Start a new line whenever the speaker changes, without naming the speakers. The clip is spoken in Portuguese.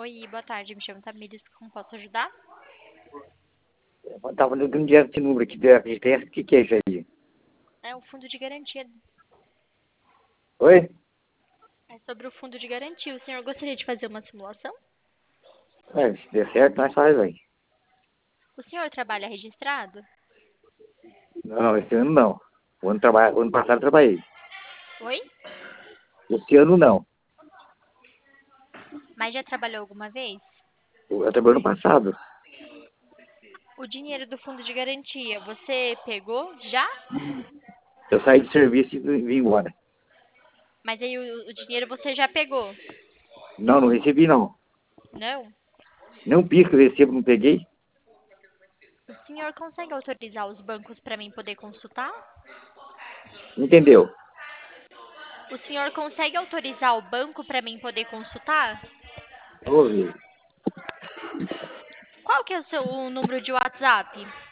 Oi, boa tarde. Me chamo Tamires. Como posso ajudar?
Eu tava ligando direto esse número aqui da FGTS. O que que é isso aí?
É o fundo de garantia.
Oi?
É sobre o fundo de garantia. O senhor gostaria de fazer uma simulação?
Se der certo, nós faz aí.
O senhor trabalha registrado?
Não, esse ano não. O ano passado eu trabalhei.
Oi?
Esse ano não.
Mas já trabalhou alguma vez?
Eu trabalhei no passado.
O dinheiro do fundo de garantia, você pegou já?
Eu saí de serviço e vim embora.
Mas aí o dinheiro você já pegou?
Não, não recebi não.
Não?
Nem pisco eu recebo, não peguei.
O senhor consegue autorizar os bancos para mim poder consultar?
Entendeu?
O senhor consegue autorizar o banco para mim poder consultar?
Ouvi.
Qual que é o seu número de WhatsApp?